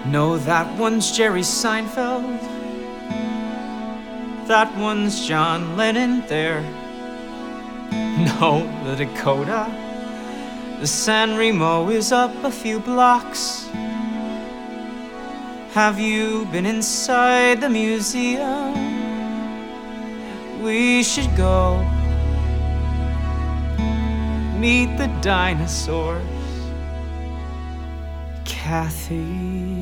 No, that one's Jerry Seinfeld. That one's John Lennon there. No, the Dakota, the San Remo is up a few blocks. Have you been inside the museum? We should go meet the dinosaurs, Kathy.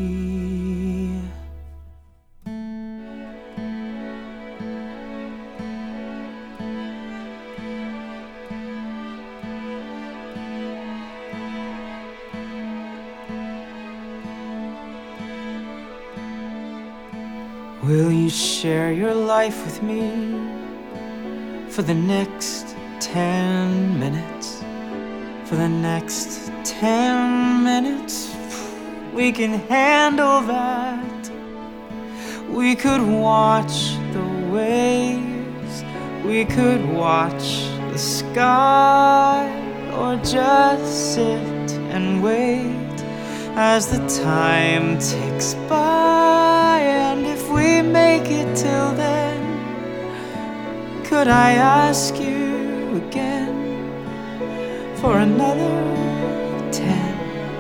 Will you share your life with me for the next 10 minutes? For the next 10 minutes, we can handle that. We could watch the waves, we could watch the sky, or just sit and wait as the time ticks by. And if we make it till then, could I ask you again for another 10?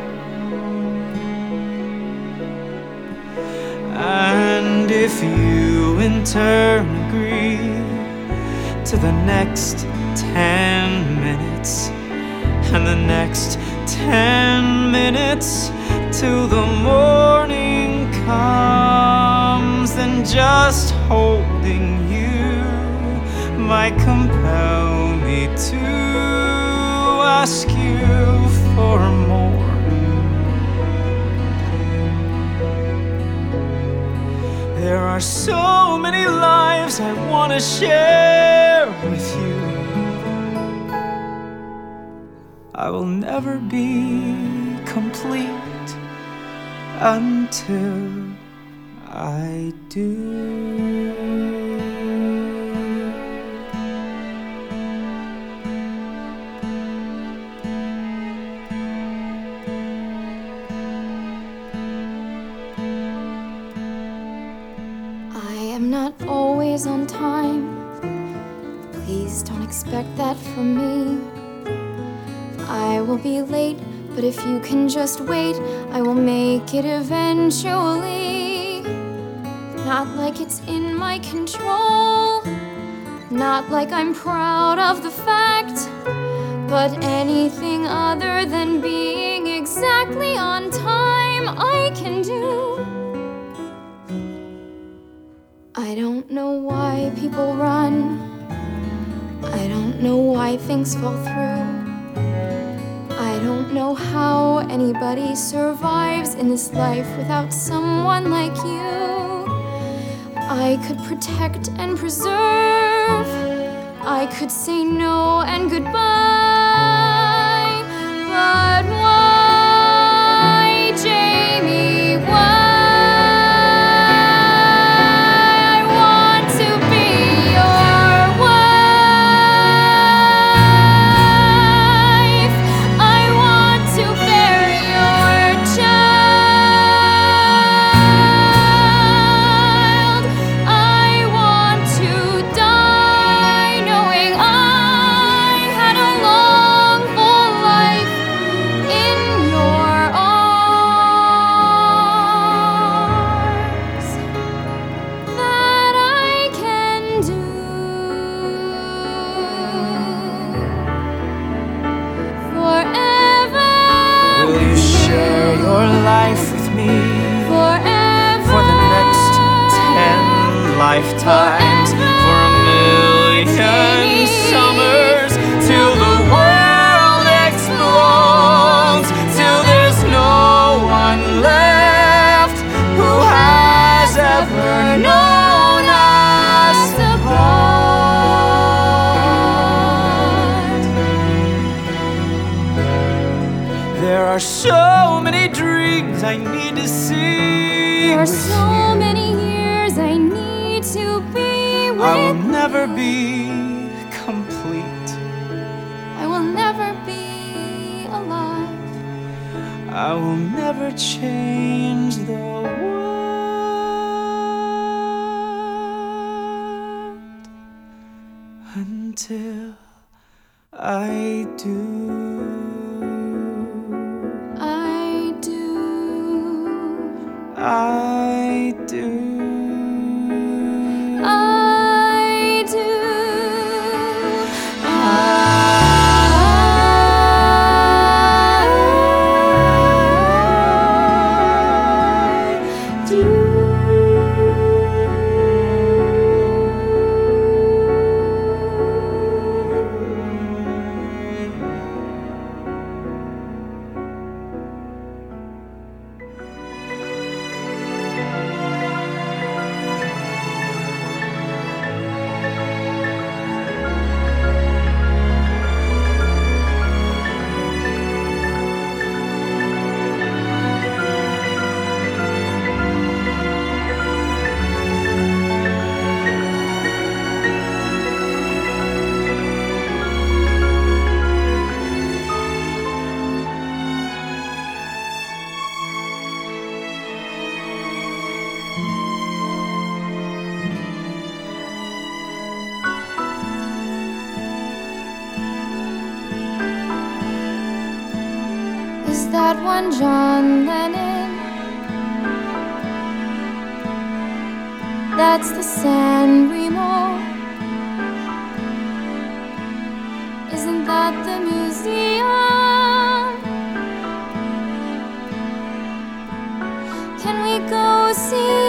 And if you in turn agree to the next 10 minutes, and the next 10 minutes till the morning comes, then just holding you might compel me to ask you for more. There are so many lives I want to share with you. I will never be complete until I do. I am not always on time. Please don't expect that from me. I will be late, but if you can just wait, I will make it eventually. Not like it's in my control, not like I'm proud of the fact, but anything other than being exactly on time I can do. I don't know why people run, I don't know why things fall through. I don't know how anybody survives in this life without someone like you. I could protect and preserve, I could say no and goodbye, but why, Jamie, why? Lifetimes for a million summers, till the world explodes, till there's no one left who has ever known us apart. There are so many dreams I need to see. There are so many years I need to be with. I will never be complete. I will never be alive. I will never change the world until I do. I do. I do. I do. I do. Is that one John Lennon? That's the San Remo. Isn't that the museum? Can we go see